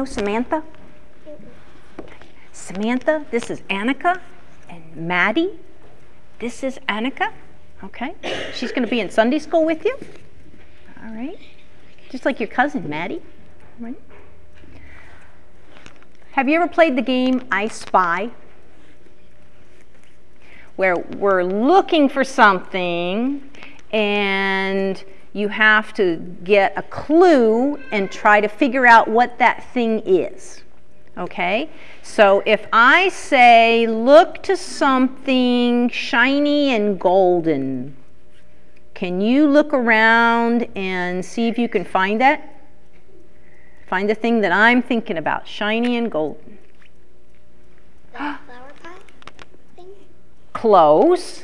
know Samantha? Samantha, this is Annika, and Maddie, this is Annika. Okay, she's going to be in Sunday school with you. All right, just like your cousin Maddie. Right. Have you ever played the game I Spy? Where we're looking for something and you have to get a clue and try to figure out what that thing is. Okay? So if I say, look to something shiny and golden, can you look around and see if you can find that? Find the thing that I'm thinking about, shiny and golden. The flower pot thing? Close.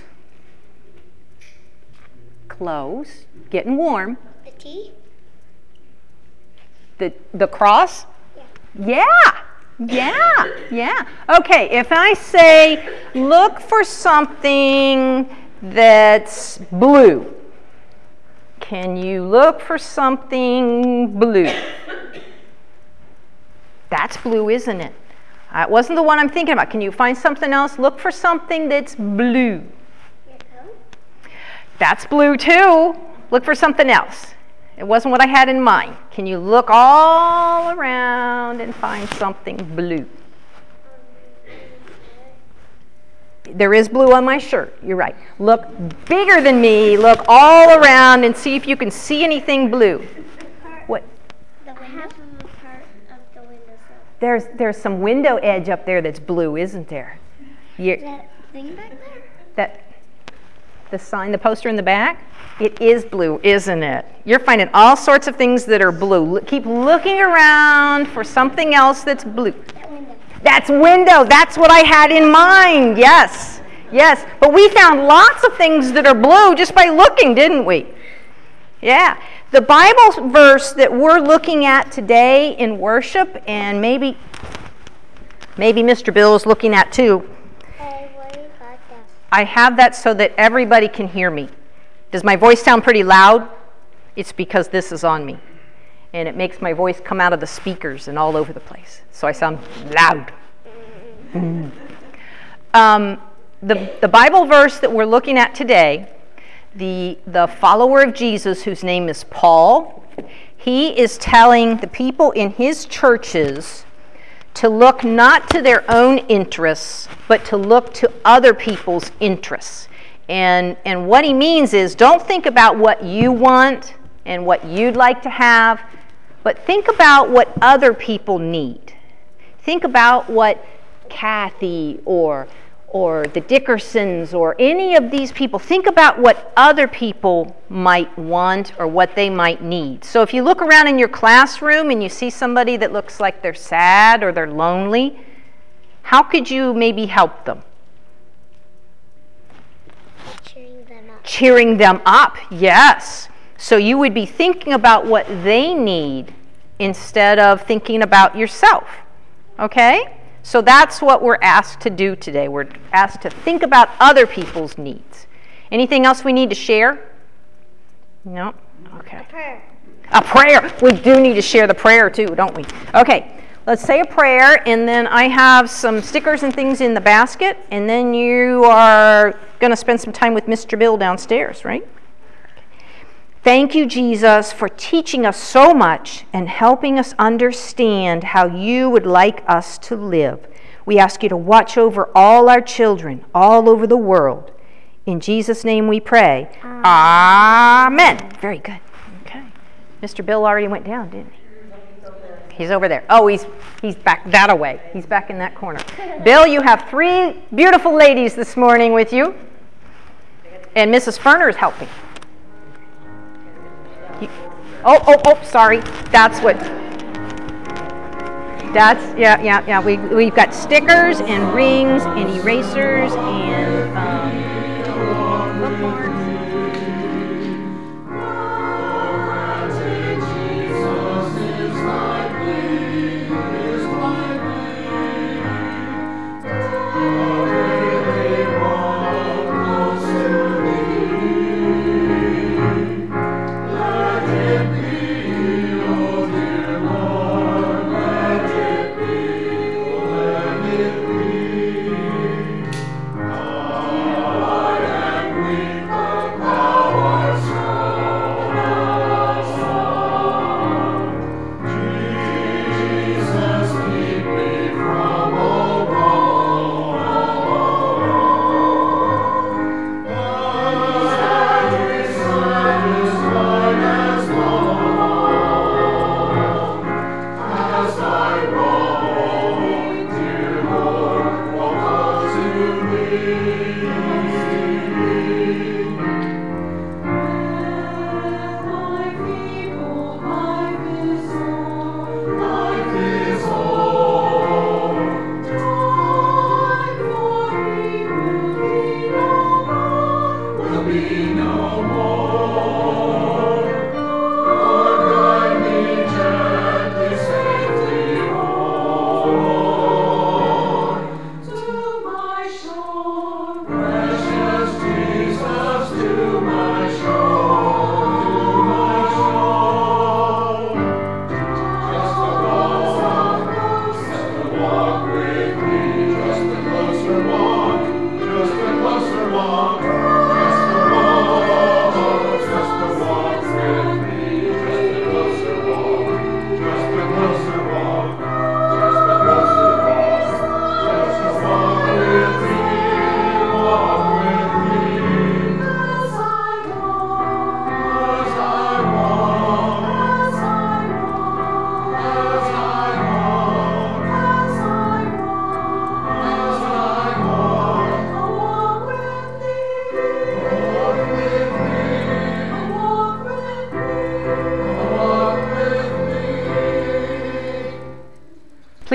Close. Getting warm. The tea? The cross? Yeah. Yeah. Okay, if I say, look for something that's blue. Can you look for something blue? That's blue, isn't it? It wasn't the one I'm thinking about. Can you find something else? Look for something that's blue. That's blue too. Look for something else. It wasn't what I had in mind. Can you look all around and find something blue? There is blue on my shirt. You're right. Look bigger than me. Look all around and see if you can see anything blue. What? The half of the part of the windowsill. There's some window edge up there that's blue, isn't there? Is that thing back there? The sign, the poster in the back? It is blue, isn't it? You're finding all sorts of things that are blue. Keep looking around for something else that's blue. That window. That's window. That's what I had in mind. Yes. But we found lots of things that are blue just by looking, didn't we? Yeah. The Bible verse that we're looking at today in worship, and maybe Mr. Bill is looking at too. I have that so that everybody can hear me. Does my voice sound pretty loud? It's because this is on me. And it makes my voice come out of the speakers and all over the place. So I sound loud. The Bible verse that we're looking at today, the follower of Jesus, whose name is Paul, he is telling the people in his churches to look not to their own interests, but to look to other people's interests. And what he means is, don't think about what you want and what you'd like to have, but think about what other people need. Think about what Kathy or the Dickersons or any of these people, think about what other people might want or what they might need. So if you look around in your classroom and you see somebody that looks like they're sad or they're lonely, how could you maybe help them? Cheering them up. Cheering them up, yes. So you would be thinking about what they need instead of thinking about yourself, okay? So that's what we're asked to do today. We're asked to think about other people's needs. Anything else we need to share? No? Okay. A prayer. A prayer. We do need to share the prayer too, don't we? Okay. Let's say a prayer, and then I have some stickers and things in the basket, and then you are going to spend some time with Mr. Bill downstairs, right? Thank you, Jesus, for teaching us so much and helping us understand how you would like us to live. We ask you to watch over all our children all over the world. In Jesus' name we pray. Amen. Very good. Okay. Mr. Bill already went down, didn't he? He's over there. Oh, he's back that way. He's back in that corner. Bill, you have 3 beautiful ladies this morning with you. And Mrs. Ferner is helping. Sorry. We've got stickers and rings and erasers and bookmarks.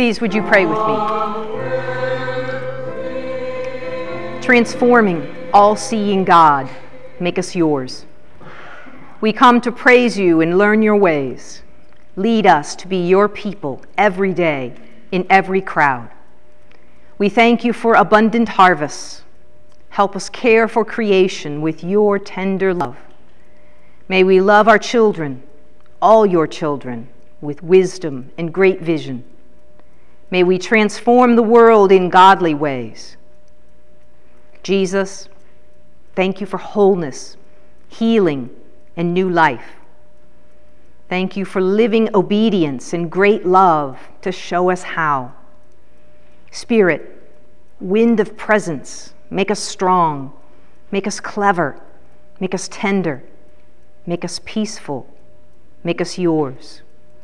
Please, would you pray with me? Transforming, all-seeing God, make us yours. We come to praise you and learn your ways. Lead us to be your people every day in every crowd. We thank you for abundant harvests. Help us care for creation with your tender love. May we love our children, all your children, with wisdom and great vision. May we transform the world in godly ways. Jesus, thank you for wholeness, healing, and new life. Thank you for living obedience and great love to show us how. Spirit, wind of presence, make us strong, make us clever, make us tender, make us peaceful, make us yours.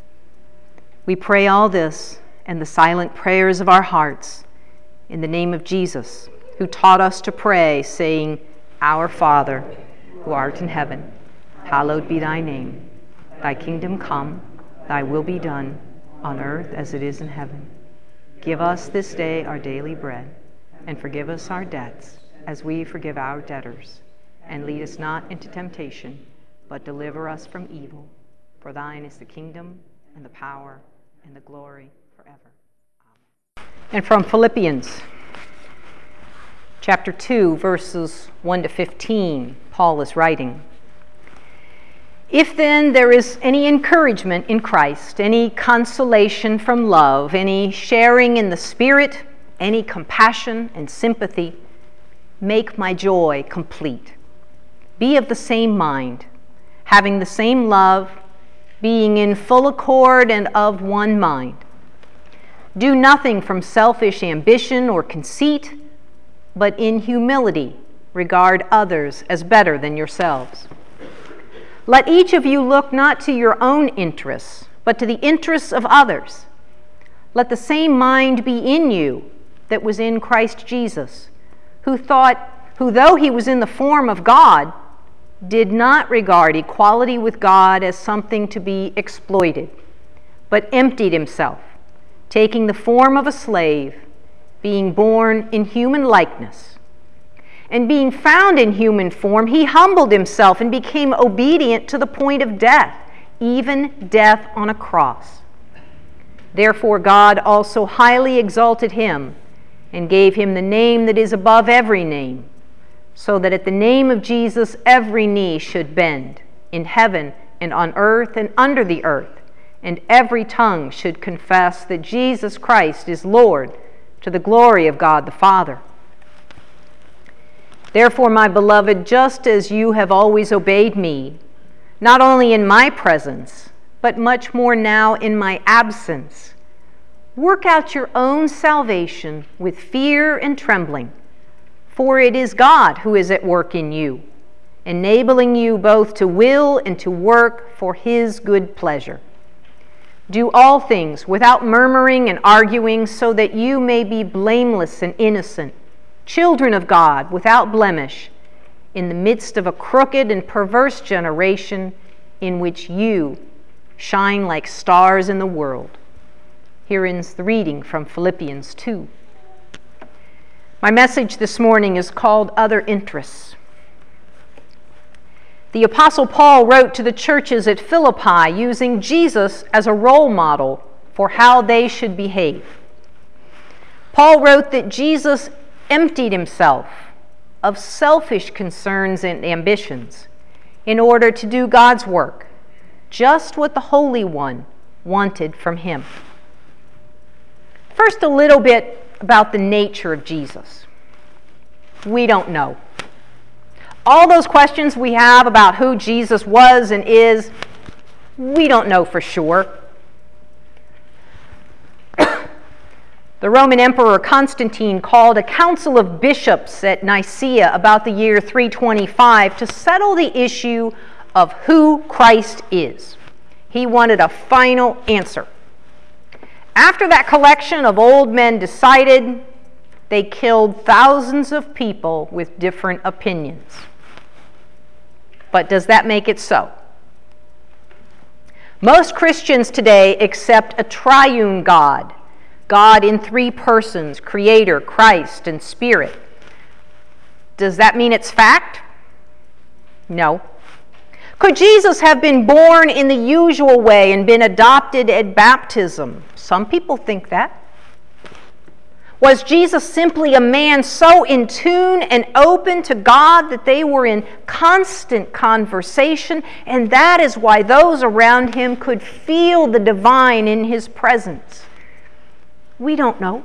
We pray all this and the silent prayers of our hearts in the name of Jesus, who taught us to pray, saying, Our Father, who art in heaven, hallowed be thy name. Thy kingdom come, thy will be done, on earth as it is in heaven. Give us this day our daily bread, and forgive us our debts, as we forgive our debtors. And lead us not into temptation, but deliver us from evil. For thine is the kingdom, and the power, and the glory forever. Amen. And from Philippians, chapter 2, verses 1 to 15, Paul is writing, If then there is any encouragement in Christ, any consolation from love, any sharing in the Spirit, any compassion and sympathy, make my joy complete. Be of the same mind, having the same love, being in full accord and of one mind. Do nothing from selfish ambition or conceit, but in humility regard others as better than yourselves. Let each of you look not to your own interests, but to the interests of others. Let the same mind be in you that was in Christ Jesus, who though he was in the form of God, did not regard equality with God as something to be exploited, but emptied himself, taking the form of a slave, being born in human likeness. And being found in human form, he humbled himself and became obedient to the point of death, even death on a cross. Therefore God also highly exalted him and gave him the name that is above every name, so that at the name of Jesus every knee should bend, in heaven and on earth and under the earth, and every tongue should confess that Jesus Christ is Lord, to the glory of God the Father. Therefore, my beloved, just as you have always obeyed me, not only in my presence, but much more now in my absence, work out your own salvation with fear and trembling, for it is God who is at work in you, enabling you both to will and to work for his good pleasure. Do all things without murmuring and arguing, so that you may be blameless and innocent, children of God without blemish, in the midst of a crooked and perverse generation in which you shine like stars in the world. Here ends the reading from Philippians 2. My message this morning is called Other Interests. The Apostle Paul wrote to the churches at Philippi using Jesus as a role model for how they should behave. Paul wrote that Jesus emptied himself of selfish concerns and ambitions in order to do God's work, just what the Holy One wanted from him. First, a little bit about the nature of Jesus. We don't know. All those questions we have about who Jesus was and is, we don't know for sure. The Roman Emperor Constantine called a council of bishops at Nicaea about the year 325 to settle the issue of who Christ is. He wanted a final answer. After that collection of old men decided, they killed thousands of people with different opinions. But does that make it so? Most Christians today accept a triune God God in three persons, Creator, Christ, and Spirit. Does that mean it's fact? No. Could Jesus have been born in the usual way and been adopted at baptism? Some people think that. Was Jesus simply a man so in tune and open to God that they were in constant conversation, and that is why those around him could feel the divine in his presence? We don't know.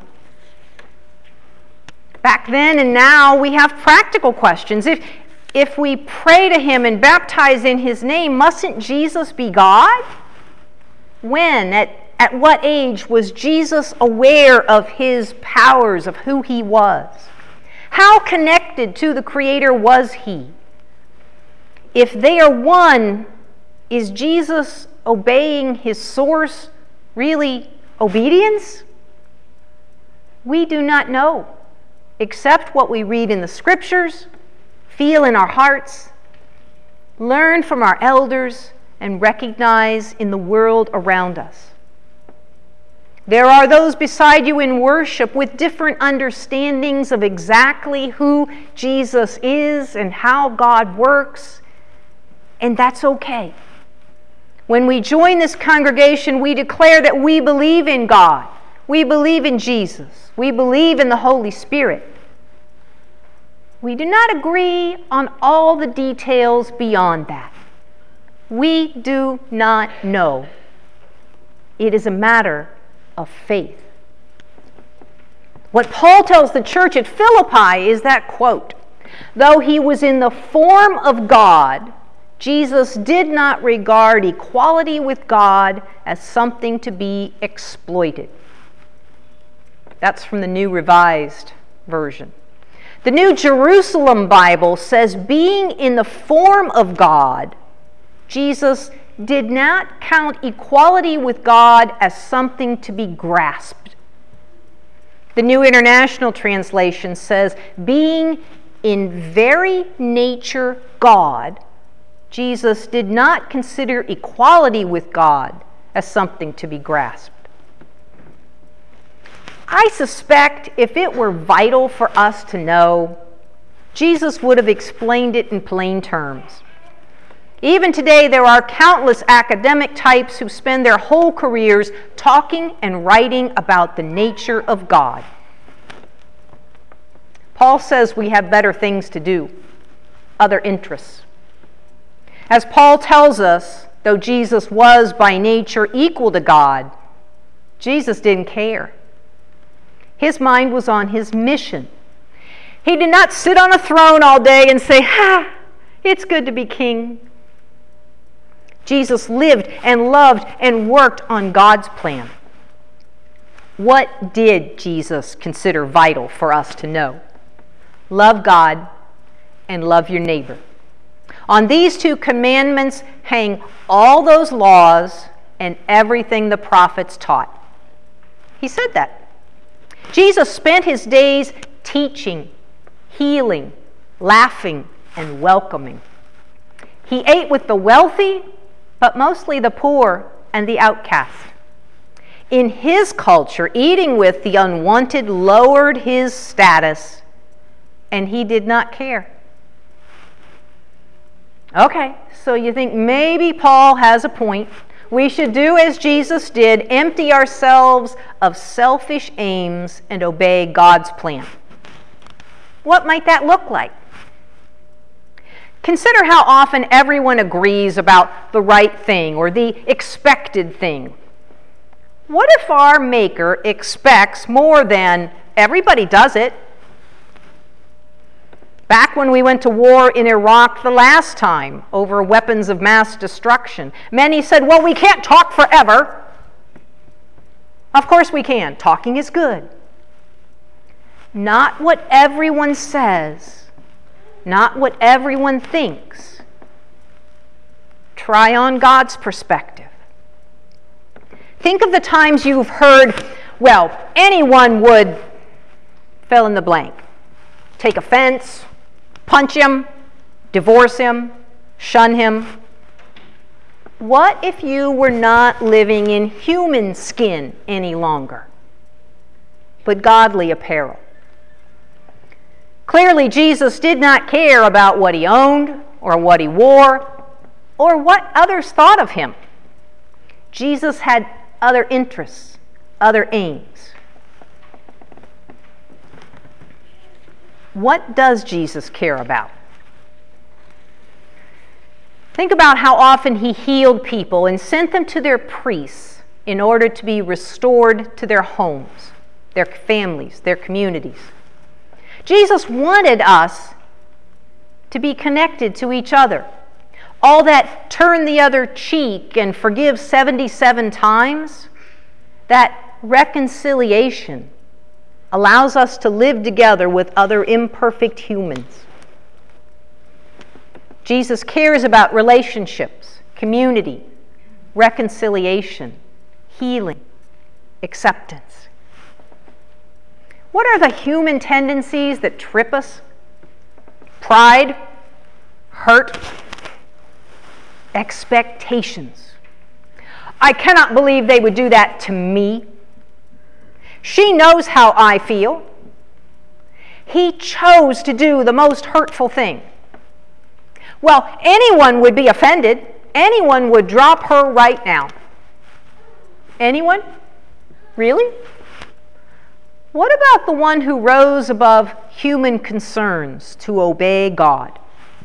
Back then and now we have practical questions. If we pray to him and baptize in his name, mustn't Jesus be God? When? At what age was Jesus aware of his powers, of who he was? How connected to the Creator was he? If they are one, is Jesus obeying his source really obedience? We do not know, except what we read in the Scriptures, feel in our hearts, learn from our elders, and recognize in the world around us. There are those beside you in worship with different understandings of exactly who Jesus is and how God works, and that's okay. When we join this congregation, we declare that we believe in God, we believe in Jesus, we believe in the Holy Spirit. We do not agree on all the details beyond that. We do not know. It is a matter of faith. What Paul tells the church at Philippi is that, quote, though he was in the form of God, Jesus did not regard equality with God as something to be exploited. That's from the New Revised Version. The New Jerusalem Bible says, being in the form of God, Jesus did not count equality with God as something to be grasped. The New International Translation says, being in very nature God, Jesus did not consider equality with God as something to be grasped. I suspect if it were vital for us to know, Jesus would have explained it in plain terms. Even today, there are countless academic types who spend their whole careers talking and writing about the nature of God. Paul says we have better things to do, other interests. As Paul tells us, though Jesus was by nature equal to God, Jesus didn't care. His mind was on his mission. He did not sit on a throne all day and say, it's good to be king. Jesus lived and loved and worked on God's plan. What did Jesus consider vital for us to know? Love God and love your neighbor. On these two commandments hang all those laws and everything the prophets taught. He said that. Jesus spent his days teaching, healing, laughing, and welcoming. He ate with the wealthy, but mostly the poor and the outcast. In his culture, eating with the unwanted lowered his status, and he did not care. Okay, so you think maybe Paul has a point. We should do as Jesus did, empty ourselves of selfish aims and obey God's plan. What might that look like? Consider how often everyone agrees about the right thing or the expected thing. What if our Maker expects more than everybody does it? Back when we went to war in Iraq the last time over weapons of mass destruction, many said, well, we can't talk forever. Of course we can. Talking is good. Not what everyone says, not what everyone thinks. Try on God's perspective. Think of the times you've heard, well, anyone would fill in the blank. Take offense, punch him, divorce him, shun him. What if you were not living in human skin any longer? but godly apparel. Clearly, Jesus did not care about what he owned or what he wore or what others thought of him. Jesus had other interests, other aims. What does Jesus care about? Think about how often he healed people and sent them to their priests in order to be restored to their homes, their families, their communities. Jesus wanted us to be connected to each other. All that turn the other cheek and forgive 77 times, that reconciliation allows us to live together with other imperfect humans. Jesus cares about relationships, community, reconciliation, healing, acceptance. What are the human tendencies that trip us? Pride, hurt, expectations. I cannot believe they would do that to me. She knows how I feel. He chose to do the most hurtful thing. Well, anyone would be offended. Anyone would drop her right now. Anyone? Really? What about the one who rose above human concerns to obey God?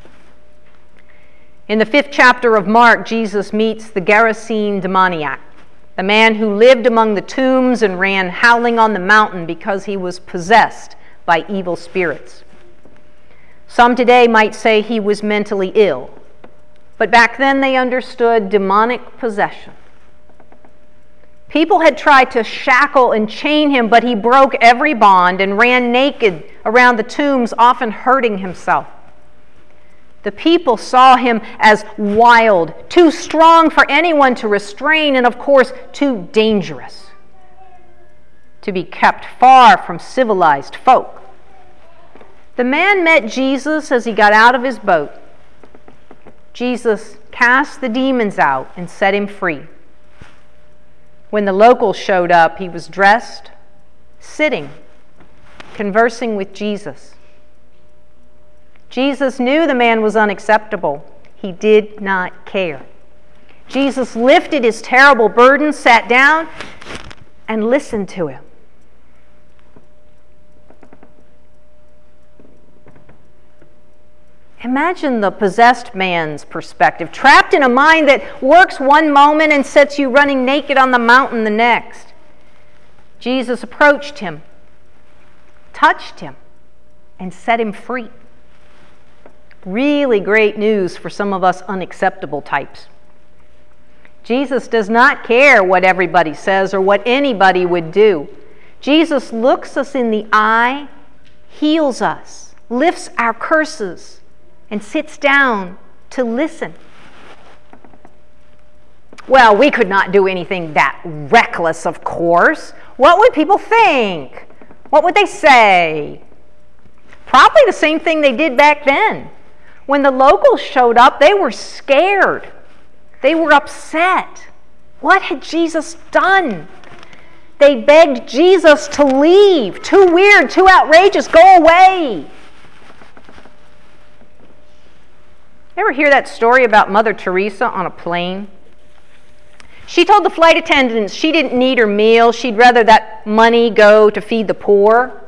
In the 5th chapter of Mark, Jesus meets the Gerasene demoniac, the man who lived among the tombs and ran howling on the mountain because he was possessed by evil spirits. Some today might say he was mentally ill, but back then they understood demonic possession. People had tried to shackle and chain him, but he broke every bond and ran naked around the tombs, often hurting himself. The people saw him as wild, too strong for anyone to restrain, and of course, too dangerous to be kept far from civilized folk. The man met Jesus as he got out of his boat. Jesus cast the demons out and set him free. When the locals showed up, he was dressed, sitting, conversing with Jesus. Jesus knew the man was unacceptable. He did not care. Jesus lifted his terrible burden, sat down, and listened to him. Imagine the possessed man's perspective, trapped in a mind that works one moment and sets you running naked on the mountain the next. Jesus approached him, touched him, and set him free. Really great news for some of us unacceptable types. Jesus does not care what everybody says or what anybody would do. Jesus looks us in the eye, heals us, lifts our curses, and sits down to listen. Well, we could not do anything that reckless, of course. What would people think? What would they say? Probably the same thing they did back then. When the locals showed up, they were scared. They were upset. What had Jesus done? They begged Jesus to leave. Too weird, too outrageous, go away. Ever hear that story about Mother Teresa on a plane? She told the flight attendants she didn't need her meal. She'd rather that money go to feed the poor.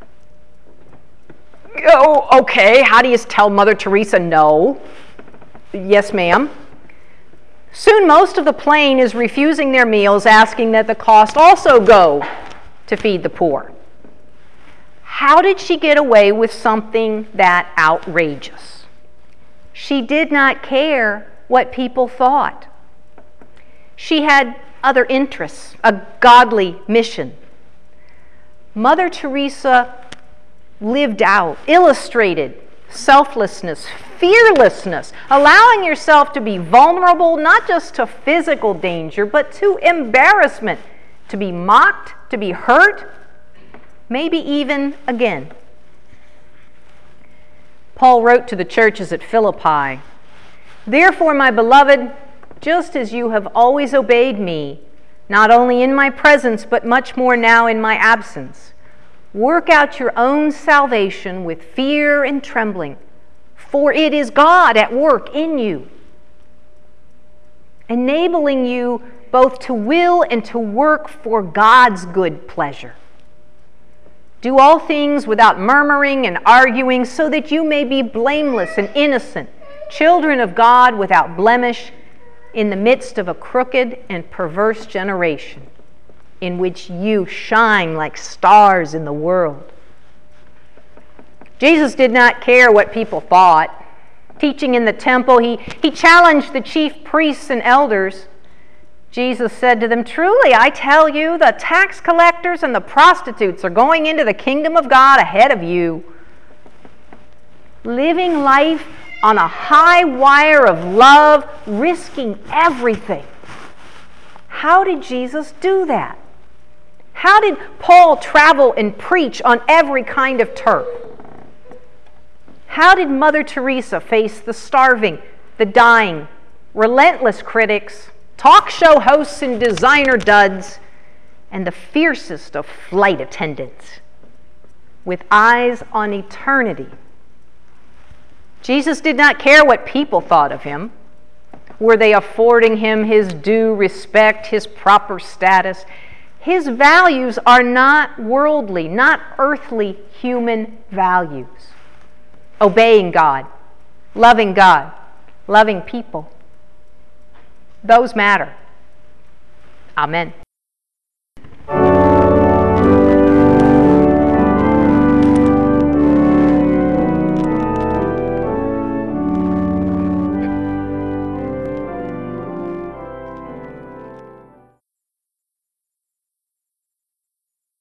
Oh, okay. How do you tell Mother Teresa no? Yes, ma'am. Soon most of the plane is refusing their meals, asking that the cost also go to feed the poor. How did she get away with something that outrageous? She did not care what people thought. She had other interests, a godly mission. Mother Teresa lived out, illustrated selflessness, fearlessness, allowing yourself to be vulnerable not just to physical danger, but to embarrassment, to be mocked, to be hurt, maybe even again. Paul wrote to the churches at Philippi, "Therefore, my beloved, just as you have always obeyed me, not only in my presence, but much more now in my absence, Work out your own salvation with fear and trembling, for it is God at work in you, enabling you both to will and to work for God's good pleasure. Do all things without murmuring and arguing, so that you may be blameless and innocent, children of God without blemish, in the midst of a crooked and perverse generation, in which you shine like stars in the world. Jesus did not care what people thought. Teaching in the temple, he challenged the chief priests and elders. Jesus said to them, "Truly, I tell you, the tax collectors and the prostitutes are going into the kingdom of God ahead of you." Living life on a high wire of love, risking everything. How did Jesus do that? How did Paul travel and preach on every kind of turf? How did Mother Teresa face the starving, the dying, relentless critics, talk show hosts and designer duds, and the fiercest of flight attendants, with eyes on eternity? Jesus did not care what people thought of him. Were they affording him his due respect, his proper status? His values are not worldly, not earthly human values. Obeying God, loving people. Those matter. Amen.